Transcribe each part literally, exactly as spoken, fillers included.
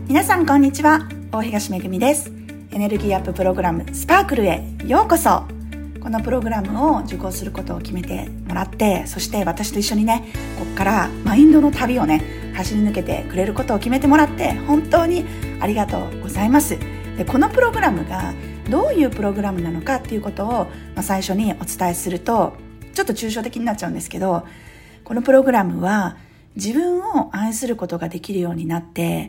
皆さんこんにちは、大東めぐみです。エネルギーアッププログラムスパークルへようこそ。このプログラムを受講することを決めてもらって、そして私と一緒にね、ここからマインドの旅をね走り抜けてくれることを決めてもらって本当にありがとうございます。でこのプログラムがどういうプログラムなのかっていうことを、まあ、最初にお伝えするとちょっと抽象的になっちゃうんですけど、このプログラムは自分を愛することができるようになって、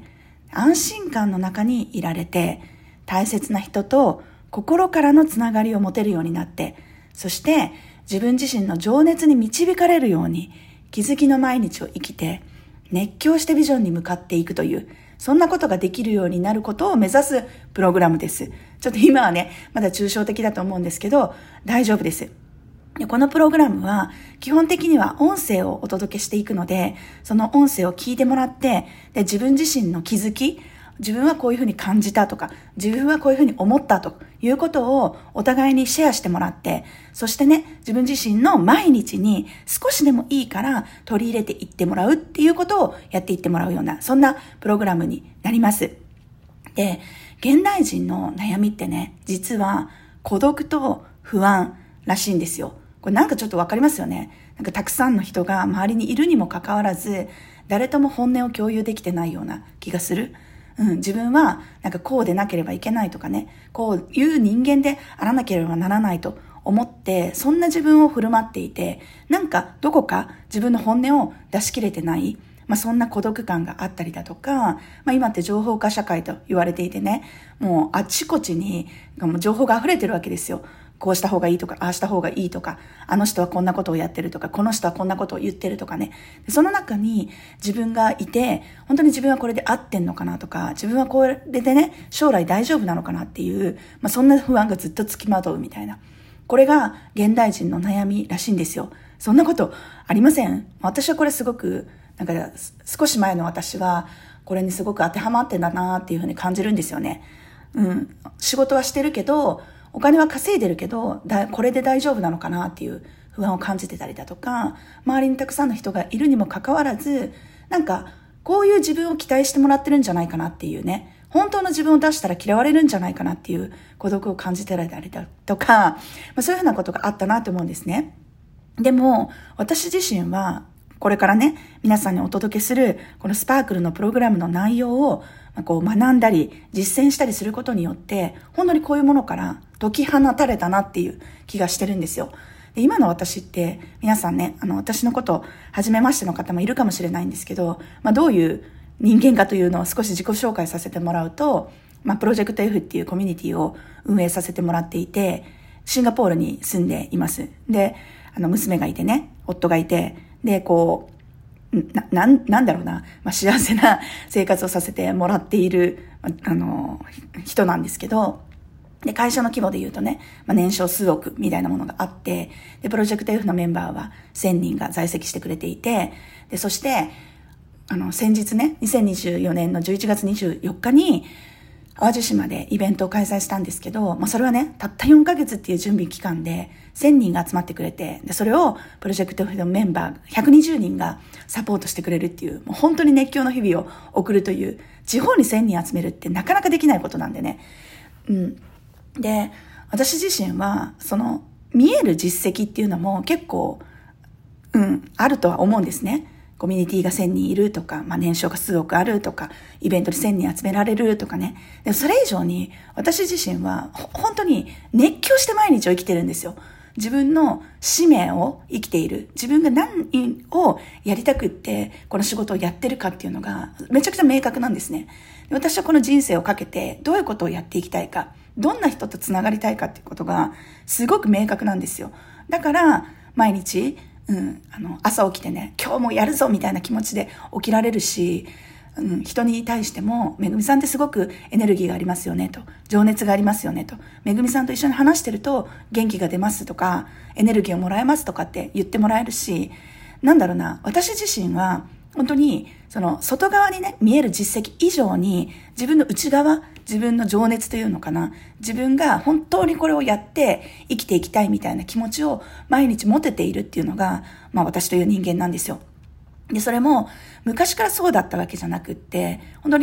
安心感の中にいられて、大切な人と心からのつながりを持てるようになって、そして自分自身の情熱に導かれるように気づきの毎日を生きて熱狂してビジョンに向かっていくという、そんなことができるようになることを目指すプログラムです。ちょっと今はねまだ抽象的だと思うんですけど大丈夫です。でこのプログラムは基本的には音声をお届けしていくので、その音声を聞いてもらって、で自分自身の気づき、自分はこういうふうに感じたとか、自分はこういうふうに思ったということをお互いにシェアしてもらって、そしてね、自分自身の毎日に少しでもいいから取り入れていってもらうっていうことをやっていってもらうような、そんなプログラムになります。で、現代人の悩みってね、実は孤独と不安らしいんですよ。これなんかちょっとわかりますよね。なんかたくさんの人が周りにいるにもかかわらず、誰とも本音を共有できてないような気がする。うん、自分はなんかこうでなければいけないとかね、こういう人間であらなければならないと思って、そんな自分を振る舞っていて、なんかどこか自分の本音を出し切れてない、まあそんな孤独感があったりだとか、まあ今って情報化社会と言われていてね、もうあちこちにもう情報が溢れてるわけですよ。こうした方がいいとか、ああした方がいいとか、あの人はこんなことをやってるとか、この人はこんなことを言ってるとかね。その中に自分がいて、本当に自分はこれで合ってんのかなとか、自分はこれでね、将来大丈夫なのかなっていう、まあそんな不安がずっとつきまとうみたいな。これが現代人の悩みらしいんですよ。そんなことありません？私はこれすごく、なんか少し前の私は、これにすごく当てはまってんだなっていうふうに感じるんですよね。うん。仕事はしてるけど、お金は稼いでるけどだこれで大丈夫なのかなっていう不安を感じてたりだとか、周りにたくさんの人がいるにもかかわらず、なんかこういう自分を期待してもらってるんじゃないかなっていうね、本当の自分を出したら嫌われるんじゃないかなっていう孤独を感じてたりだとか、まあ、そういうふうなことがあったなと思うんですね。でも私自身はこれからね皆さんにお届けするこのスパークルのプログラムの内容をこう学んだり実践したりすることによって、本当にこういうものから解き放たれたなっていう気がしてるんですよ。で今の私って皆さんね、あの私のこと初めましての方もいるかもしれないんですけど、まあ、どういう人間かというのを少し自己紹介させてもらうと、まあ、プロジェクト F っていうコミュニティを運営させてもらっていて、シンガポールに住んでいます。で、あの娘がいてね、夫がいて、でこうな、なん、なんだろうな、まあ、幸せな生活をさせてもらっている、あの、人なんですけど、で、会社の規模で言うとね、まあ、年商数億みたいなものがあって、で、プロジェクト F のメンバーはせんにんが在籍してくれていて、で、そして、あの、先日ね、にせんにじゅうよねんのじゅういちがつにじゅうよっかに、淡路島でイベントを開催したんですけど、まあ、それはね、たったよんかげつっていう準備期間でせんにんが集まってくれて、で、それをプロジェクト F のメンバーひゃくにじゅうにんがサポートしてくれるっていう、もう本当に熱狂の日々を送るという、地方にせんにん集めるってなかなかできないことなんでね。うん。で、私自身は、その、見える実績っていうのも結構、うん、あるとは思うんですね。コミュニティがせんにんいるとか、まあ、年商が数億あるとか、イベントでせんにん集められるとかね。でもそれ以上に、私自身は、本当に熱狂して毎日を生きてるんですよ。自分の使命を生きている。自分が何をやりたくって、この仕事をやってるかっていうのが、めちゃくちゃ明確なんですね。私はこの人生をかけて、どういうことをやっていきたいか、どんな人とつながりたいかっていうことが、すごく明確なんですよ。だから、毎日、うん、あの朝起きてね、今日もやるぞみたいな気持ちで起きられるし、うん、人に対しても、めぐみさんってすごくエネルギーがありますよねと、情熱がありますよねと、めぐみさんと一緒に話してると元気が出ますとか、エネルギーをもらえますとかって言ってもらえるし、なんだろうな、私自身は本当にその外側にね見える実績以上に、自分の内側、自分の情熱というのかな、自分が本当にこれをやって生きていきたいみたいな気持ちを毎日持てているっていうのが、まあ私という人間なんですよ。で、それも昔からそうだったわけじゃなくって、本当に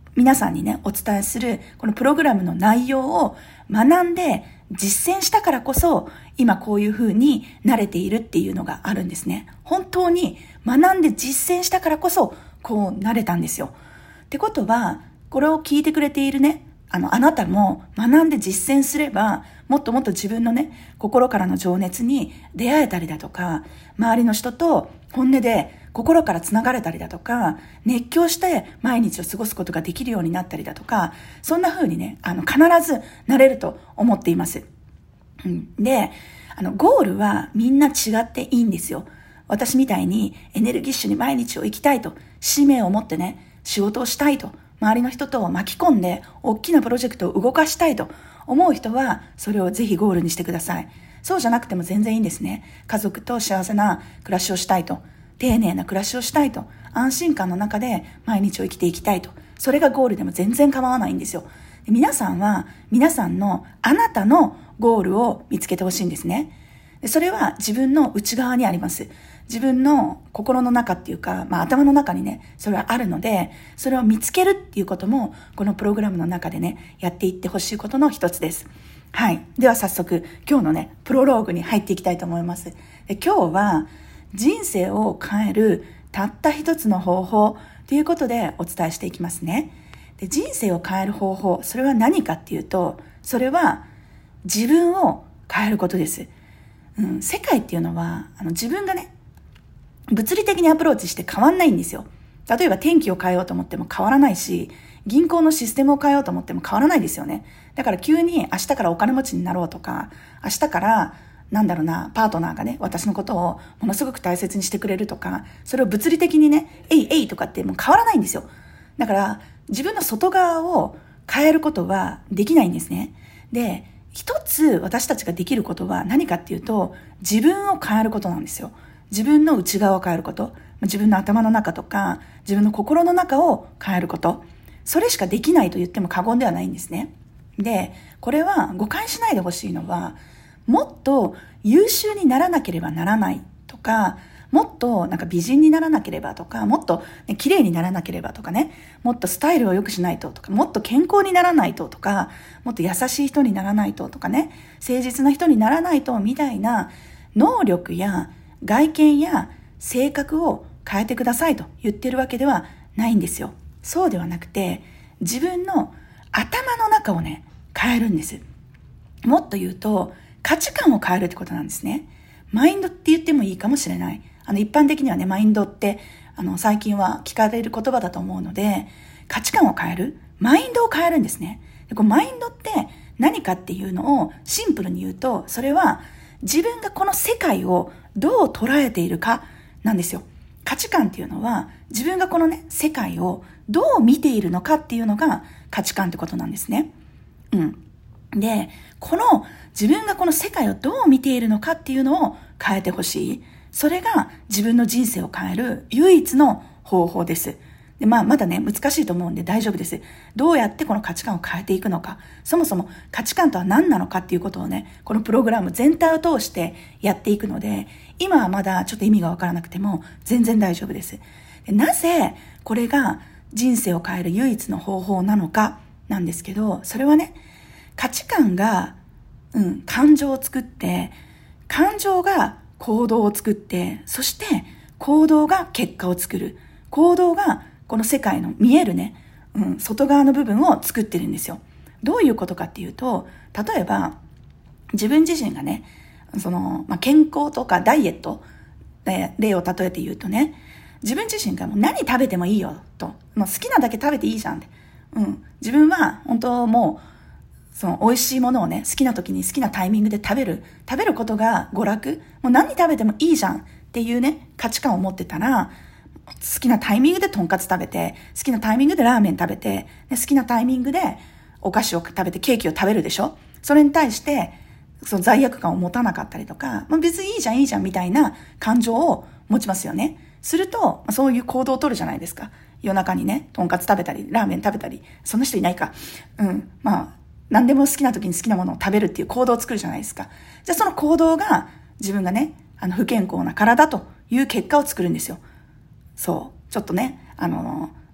皆さんにね、お伝えするこのプログラムの内容を学んで実践したからこそ、今こういう風に慣れているっていうのがあるんですね。本当に学んで実践したからこそ、こう慣れたんですよ。ってことは、これを聞いてくれているね、あの、あなたも学んで実践すれば、もっともっと自分のね、心からの情熱に出会えたりだとか、周りの人と本音で心からつながれたりだとか、熱狂して毎日を過ごすことができるようになったりだとか、そんな風にね、あの、必ずなれると思っています。うん、で、あの、ゴールはみんな違っていいんですよ。私みたいにエネルギッシュに毎日を生きたいと、使命を持ってね、仕事をしたいと、周りの人と巻き込んで大きなプロジェクトを動かしたいと思う人は、それをぜひゴールにしてください。そうじゃなくても全然いいんですね。家族と幸せな暮らしをしたいと、丁寧な暮らしをしたいと、安心感の中で毎日を生きていきたいと、それがゴールでも全然構わないんですよ。で、皆さんは皆さんのあなたのゴールを見つけてほしいんですね。で、それは自分の内側にあります。自分の心の中っていうか、まあ頭の中にね、それはあるので、それを見つけるっていうことも、このプログラムの中でね、やっていってほしいことの一つです。はい。では早速、今日のね、プロローグに入っていきたいと思います。で、今日は、人生を変えるたった一つの方法ということでお伝えしていきますね。で、人生を変える方法、それは何かっていうと、それは自分を変えることです。うん、世界っていうのは、あの自分がね、物理的にアプローチして変わんないんですよ。例えば天気を変えようと思っても変わらないし、銀行のシステムを変えようと思っても変わらないですよね。だから急に明日からお金持ちになろうとか、明日からなんだろうな、パートナーがね、私のことをものすごく大切にしてくれるとか、それを物理的にね、えいえいとかってもう変わらないんですよ。だから自分の外側を変えることはできないんですね。で、一つ私たちができることは何かっていうと、自分を変えることなんですよ。自分の内側を変えること、自分の頭の中とか、自分の心の中を変えること、それしかできないと言っても過言ではないんですね。で、これは誤解しないでほしいのは、もっと優秀にならなければならないとか、もっとなんか美人にならなければとか、もっと、ね、綺麗にならなければとかね、もっとスタイルを良くしないととか、もっと健康にならないととか、もっと優しい人にならないととかね、誠実な人にならないとみたいな能力や外見や性格を変えてくださいと言ってるわけではないんですよ。そうではなくて、自分の頭の中をね、変えるんです。もっと言うと、価値観を変えるってことなんですね。マインドって言ってもいいかもしれない。あの、一般的にはね、マインドって、あの、最近は聞かれる言葉だと思うので、価値観を変える、マインドを変えるんですね。で、こうマインドって何かっていうのをシンプルに言うと、それは自分がこの世界をどう捉えているかなんですよ。価値観っていうのは、自分がこのね、世界をどう見ているのかっていうのが価値観ってことなんですね。うん。で、この自分がこの世界をどう見ているのかっていうのを変えてほしい。それが自分の人生を変える唯一の方法です。で、まあ、まだね、難しいと思うんで大丈夫です。どうやってこの価値観を変えていくのか。そもそも価値観とは何なのかっていうことをね、このプログラム全体を通してやっていくので、今はまだちょっと意味がわからなくても全然大丈夫です。で、なぜこれが人生を変える唯一の方法なのかなんですけど、それはね、価値観が、うん、感情を作って、感情が行動を作って、そして行動が結果を作る。行動がこの世界の見えるね、うん、外側の部分を作ってるんですよ。どういうことかっていうと、例えば自分自身がね、その、まあ、健康とかダイエットで例を例えて言うとね、自分自身がもう何食べてもいいよと、もう好きなだけ食べていいじゃんって、うん、自分は本当もうその美味しいものをね、好きな時に好きなタイミングで食べる。食べることが娯楽。もう何食べてもいいじゃんっていうね、価値観を持ってたら、好きなタイミングでとんかつ食べて、好きなタイミングでラーメン食べて、好きなタイミングでお菓子を食べてケーキを食べるでしょ。それに対して、その罪悪感を持たなかったりとか、まあ、別にいいじゃんいいじゃんみたいな感情を持ちますよね。すると、そういう行動を取るじゃないですか。夜中にね、とんかつ食べたり、ラーメン食べたり、そんな人いないか。うん、まあ、何でも好きな時に好きなものを食べるっていう行動を作るじゃないですか。じゃあその行動が自分がね、あの不健康な体という結果を作るんですよ。そう。ちょっとね、あの、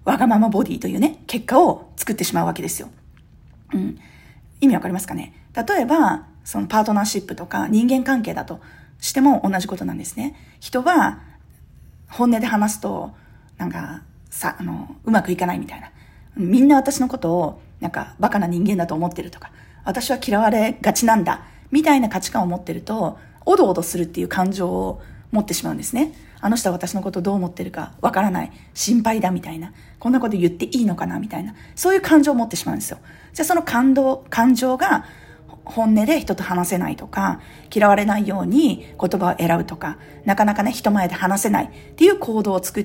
わがままボディというね、結果を作ってしまうわけですよ。うん。意味わかりますかね？例えば、そのパートナーシップとか人間関係だとしても同じことなんですね。人は本音で話すと、なんか、さ、あの、うまくいかないみたいな。みんな私のことを、なんか、バカな人間だと思ってるとか、私は嫌われがちなんだ、みたいな価値観を持ってると、おどおどするっていう感情を持ってしまうんですね。あの人は私のことをどう思ってるかわからない。心配だみたいな。こんなこと言っていいのかなみたいな。そういう感情を持ってしまうんですよ。じゃあその感動、感情が本音で人と話せないとか、嫌われないように言葉を選ぶとか、なかなかね、人前で話せないっていう行動を作って、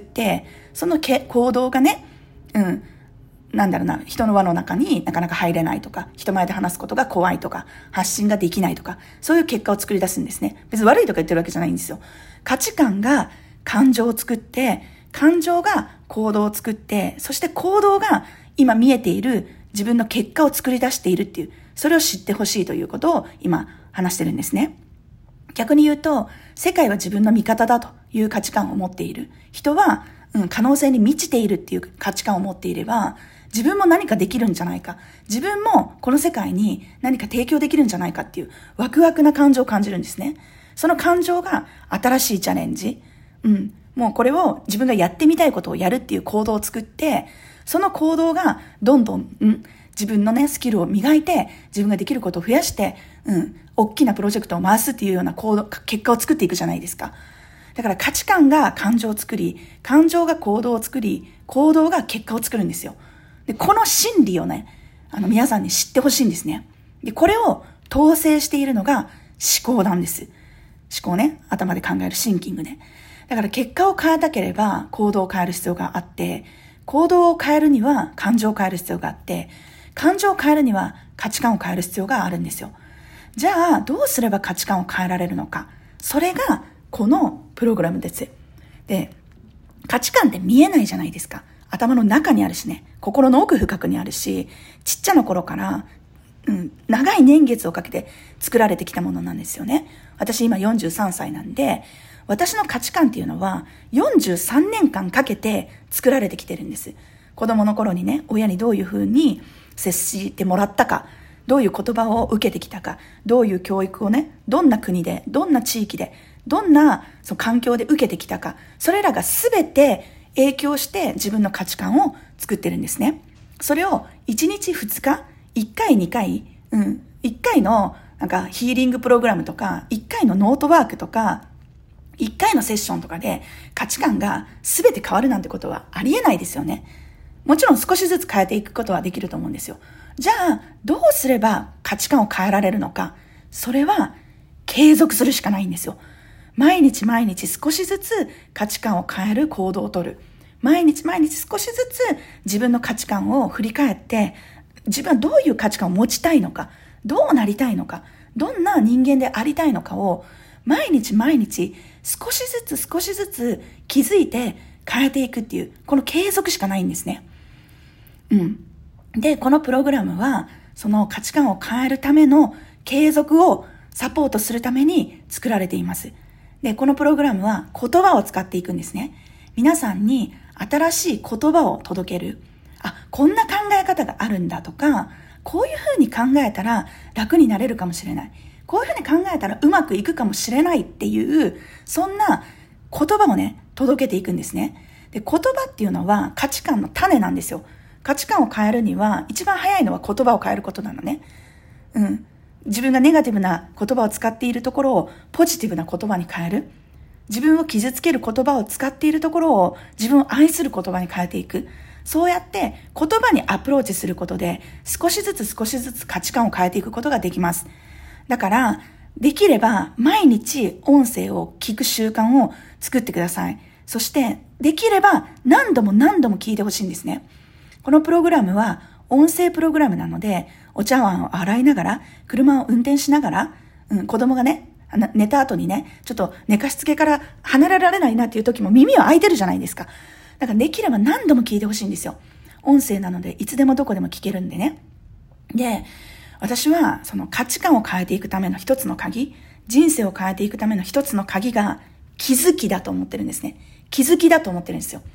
そのけ行動がね、うん、なんだろうな、人の輪の中になかなか入れないとか、人前で話すことが怖いとか、発信ができないとか、そういう結果を作り出すんですね。別に悪いとか言ってるわけじゃないんですよ。価値観が感情を作って、感情が行動を作って、そして行動が今見えている自分の結果を作り出しているっていう、それを知ってほしいということを今話してるんですね。逆に言うと、世界は自分の味方だという価値観を持っている。人は、うん、可能性に満ちているっていう価値観を持っていれば、自分も何かできるんじゃないか。自分もこの世界に何か提供できるんじゃないかっていうワクワクな感情を感じるんですね。その感情が新しいチャレンジ。うん。もうこれを自分がやってみたいことをやるっていう行動を作って、その行動がどんどん、うん、自分のね、スキルを磨いて、自分ができることを増やして、うん、大きなプロジェクトを回すっていうような行動、結果を作っていくじゃないですか。だから価値観が感情を作り、感情が行動を作り、行動が結果を作るんですよ。で、この真理をね、あの皆さんに知ってほしいんですね。で、これを統制しているのが思考なんです。思考ね、頭で考えるシンキングね。だから結果を変えたければ行動を変える必要があって、行動を変えるには感情を変える必要があって、感情を変えるには価値観を変える必要があるんですよ。じゃあ、どうすれば価値観を変えられるのか。それがこのプログラムです。で、価値観って見えないじゃないですか。頭の中にあるしね、心の奥深くにあるし、ちっちゃな頃から、うん、長い年月をかけて作られてきたものなんですよね。私今よんじゅうさんさいなんで、私の価値観っていうのはよんじゅうさんねんかんかけて作られてきてるんです。子供の頃にね、親にどういうふうに接してもらったか、どういう言葉を受けてきたか、どういう教育をね、どんな国で、どんな地域で、どんなその環境で受けてきたか、それらがすべて影響して自分の価値観を作ってるんですね。それをいちにちふつか、いっかいにかい、うん、いっかいのなんかヒーリングプログラムとか、いっかいのノートワークとか、いっかいのセッションとかで価値観が全て変わるなんてことはありえないですよね。もちろん少しずつ変えていくことはできると思うんですよ。じゃあ、どうすれば価値観を変えられるのか。それは継続するしかないんですよ。毎日毎日少しずつ価値観を変える行動をとる。毎日毎日少しずつ自分の価値観を振り返って、自分はどういう価値観を持ちたいのか、どうなりたいのか、どんな人間でありたいのかを毎日毎日少しずつ少しずつ気づいて変えていくっていう、この継続しかないんですね。うん。で、このプログラムはその価値観を変えるための継続をサポートするために作られています。で、このプログラムは言葉を使っていくんですね。皆さんに新しい言葉を届ける。あ、こんな考え方があるんだとか、こういうふうに考えたら楽になれるかもしれない。こういうふうに考えたらうまくいくかもしれないっていう、そんな言葉をね、届けていくんですね。で、言葉っていうのは価値観の種なんですよ。価値観を変えるには一番早いのは言葉を変えることなのね。うん。自分がネガティブな言葉を使っているところをポジティブな言葉に変える。自分を傷つける言葉を使っているところを自分を愛する言葉に変えていく。そうやって言葉にアプローチすることで少しずつ少しずつ価値観を変えていくことができます。だからできれば毎日音声を聞く習慣を作ってください。そしてできれば何度も何度も聞いてほしいんですね。このプログラムは音声プログラムなので、お茶碗を洗いながら、車を運転しながら、うん、子供がね、寝た後にね、ちょっと寝かしつけから離れられないなっていう時も耳は開いてるじゃないですか。だからできれば何度も聞いてほしいんですよ。音声なのでいつでもどこでも聞けるんでね。で、私はその価値観を変えていくための一つの鍵、人生を変えていくための一つの鍵が気づきだと思ってるんですね。気づきだと思ってるんですよ。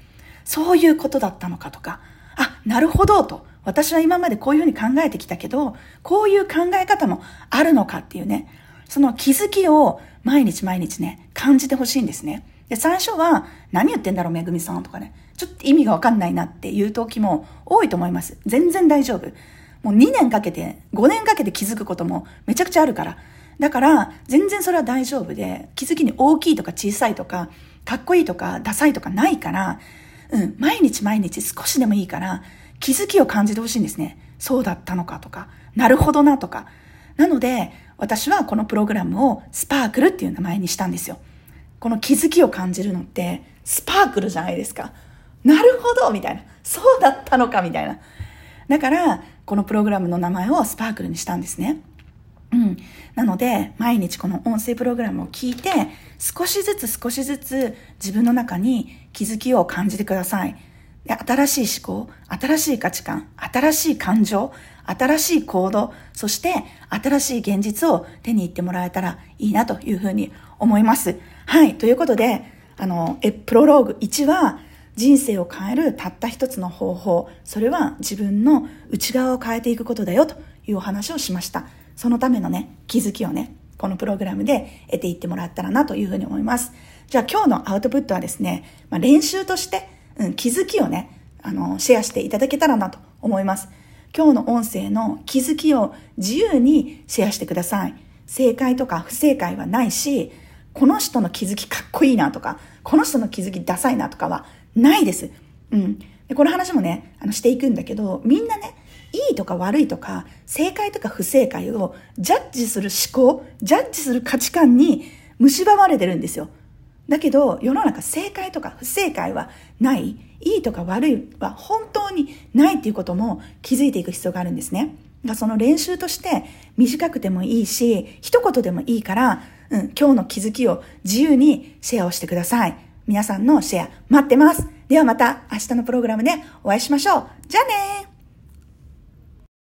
そういうことだったのかとか、あ、なるほどと、私は今までこういうふうに考えてきたけど、こういう考え方もあるのかっていうね、その気づきを毎日毎日ね、感じてほしいんですね。で、最初は、何言ってんだろう、めぐみさんとかね、ちょっと意味がわかんないなっていう時も多いと思います。全然大丈夫。もうにねんかけて、ごねんかけて気づくこともめちゃくちゃあるから。だから、全然それは大丈夫で、気づきに大きいとか小さいとか、かっこいいとかダサいとかないから、うん、毎日毎日少しでもいいから、気づきを感じてほしいんですね。そうだったのかとか、なるほどなとか。なので、私はこのプログラムをスパークルっていう名前にしたんですよ。この気づきを感じるのって、スパークルじゃないですか。なるほどみたいな。そうだったのかみたいな。だから、このプログラムの名前をスパークルにしたんですね。うん。なので、毎日この音声プログラムを聞いて、少しずつ少しずつ自分の中に気づきを感じてください。で、新しい思考、新しい価値観、新しい感情、新しい行動、そして新しい現実を手に入ってもらえたらいいなというふうに思います。はい。ということで、あの、え、プロローグいちは、人生を変えるたった一つの方法、それは自分の内側を変えていくことだよというお話をしました。そのためのね、気づきをね、このプログラムで得ていってもらったらなというふうに思います。じゃあ今日のアウトプットはですね、まあ、練習として、うん、気づきをね、あの、シェアしていただけたらなと思います。今日の音声の気づきを自由にシェアしてください。正解とか不正解はないし、この人の気づきかっこいいなとか、この人の気づきダサいなとかはないです。うん。で、この話もね、あの、していくんだけど、みんなね、いいとか悪いとか、正解とか不正解をジャッジする思考、ジャッジする価値観に蝕まれてるんですよ。だけど、世の中正解とか不正解はない。いいとか悪いは本当にないっていうことも気づいていく必要があるんですね。その練習として短くてもいいし、一言でもいいから、うん、今日の気づきを自由にシェアをしてください。皆さんのシェア待ってます。ではまた明日のプログラムでお会いしましょう。じゃあねー。